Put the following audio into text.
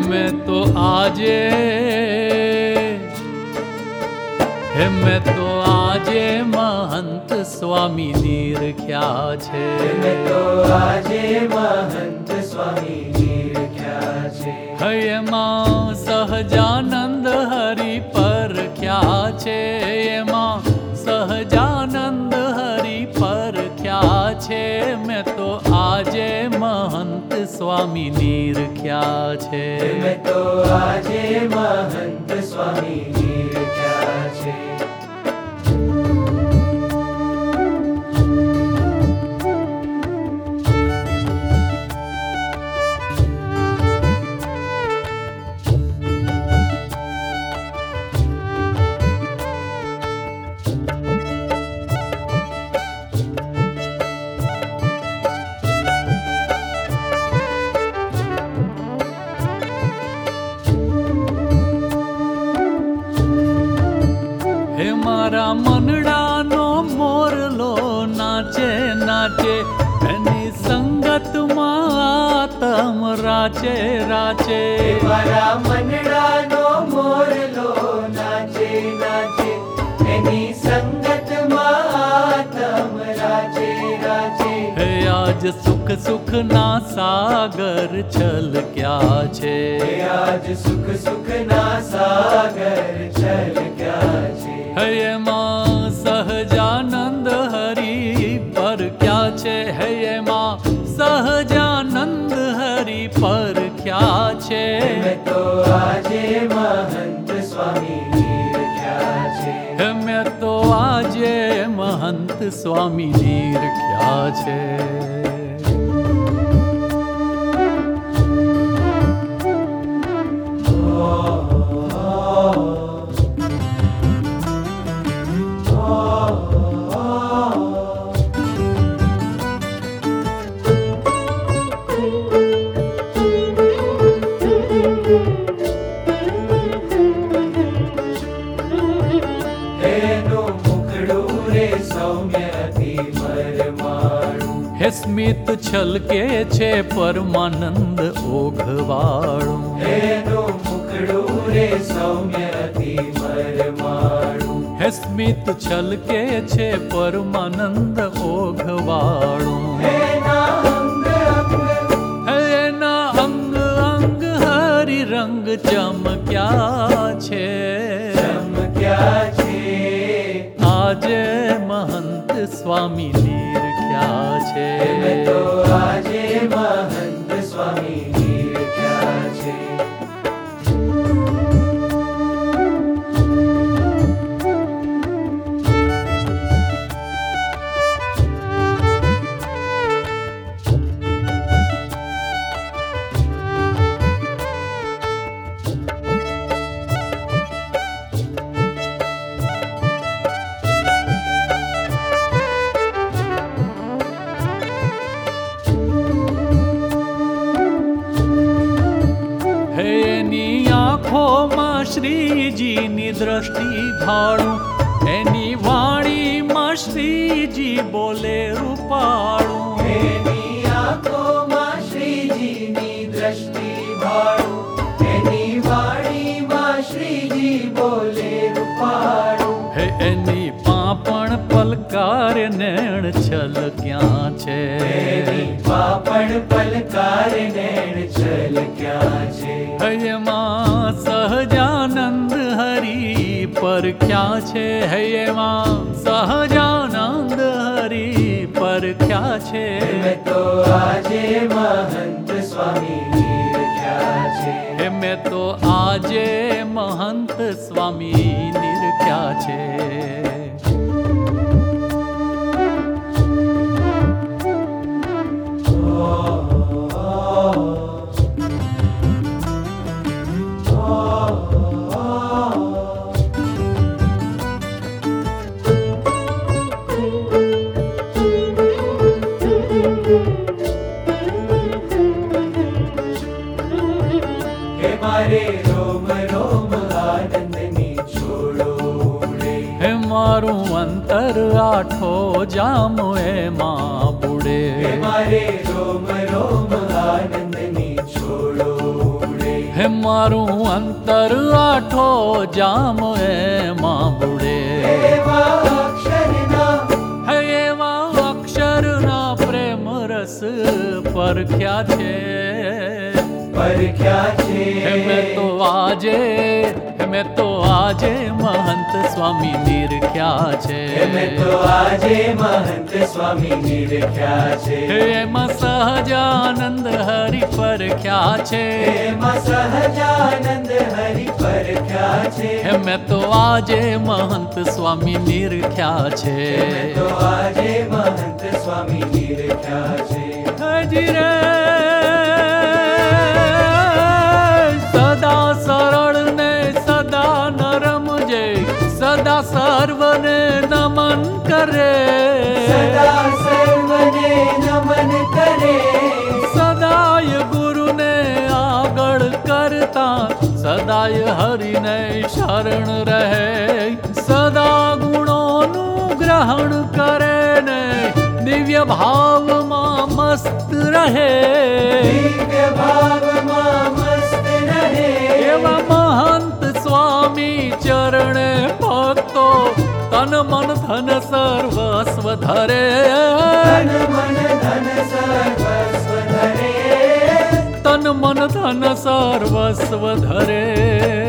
मैं तो आजे मैं तो आजे महंत स्वामी निरख्या છે मैं तो आजे महंत स्वामी निरख्या છે એમાં સહજાનંદ હરિ પરખ્યા છે એમાં સહજાનંદ હરિ પરખ્યા છે मैं तो आजे महंत स्वामी निरख्या છે मैं तो आजे महंत स्वामी निरख्या છે મારા મનડાનો મોરલો નાચે નાચે એની સંગતમાં આતમ રાચે રાચે મારા મનડાનો મોરલો નાચે નાચે એની સંગતમાં આતમ રાચે રાચે હે આજ સુખ સુખના સાગર છલક્યા છે આજ સુખ સુખના સાગર છલક્યા છે એમાં સહજાનંદ હરિ પરખ્યા છે એમાં સહજાનંદ હરિ પરખ્યા છે मैं तो आजे महंत स्वामी निरख्या છે મેં તો આજે महंत स्वामी निरख्या છે હે સ્મિત છલકે છે પરમાનંદ ઓઘવાળું એનું મુખડું રે સૌમ્ય અતિ પરમાણું હે સ્મિત છલકે છે પરમાનંદ ઓઘવાળું એના અંગ અંગ અંગ હરિ રંગ ચમક્યા છે ચમક્યા છે આજે महंत स्वामी निरख्या છે मैं तो आजे महंत स्वामी निरख्या છે આંખોમાં શ્રીજીની દ્રષ્ટિ ભાળું એની વાણીમાં શ્રીજી બોલે રૂપાળું એની આંખોમાં શ્રીજીની દ્રષ્ટિ ભાળું એની વાણીમાં શ્રીજી બોલે રૂપાળું હે એની પાપણ પલકાર નેણ છલક્યા છે એની પાપણ પલકાર નેણ છલક્યા છે એમાં સહજાનંદ હરિ પરખ્યા છે એમાં સહજાનંદ હરિ પરખ્યા છે मैं तो आजे महंत स्वामी निरख्या છે મેં તો આજે महंत स्वामी निरख्या છે મારે રોમ રોમ આનંદની છોડો ઉડે હે મારું અંતર આઠો જામ એમાં બુડે મારે રોમ રોમ આનંદની છોડો ઉડે હે મારું અંતર આઠો જામ એમાં બુડે એવા અક્ષરના હે એવા અક્ષરના પ્રેમ રસ પરખ્યા છે પરખ્યા છે. મેં તો આજે મહંત સ્વામી નિરખ્યા છે. મેં તો આજે મહંત સ્વામી નિરખ્યા છે. એમાં સહજાનંદ હરિ પરખ્યા છે. એમાં સહજાનંદ હરિ પરખ્યા છે. મેં તો આજે મહંત સ્વામી નિરખ્યા છે. મેં તો આજે મહંત સ્વામી નિરખ્યા છે. હજી રે સદા સરળ ને સદા નરમ જે સદા સર્વને નમન કરે સદા સર્વને નમન કરે સદાય ગુરુને આગળ કરતા સદાય હરિને શરણ રહે સદા ગુણોનું ગ્રહણ કરે ને દિવ્ય ભાવમાં મસ્ત રહે દિવ્ય ભાવમાં મસ્ત રહે એવા મહંત સ્વામી ચરણે ભક્તો તન મન ધન સર્વસ્વ ધરે તન મન ધન સર્વસ્વ ધરે તન મન ધન સર્વસ્વ ધરે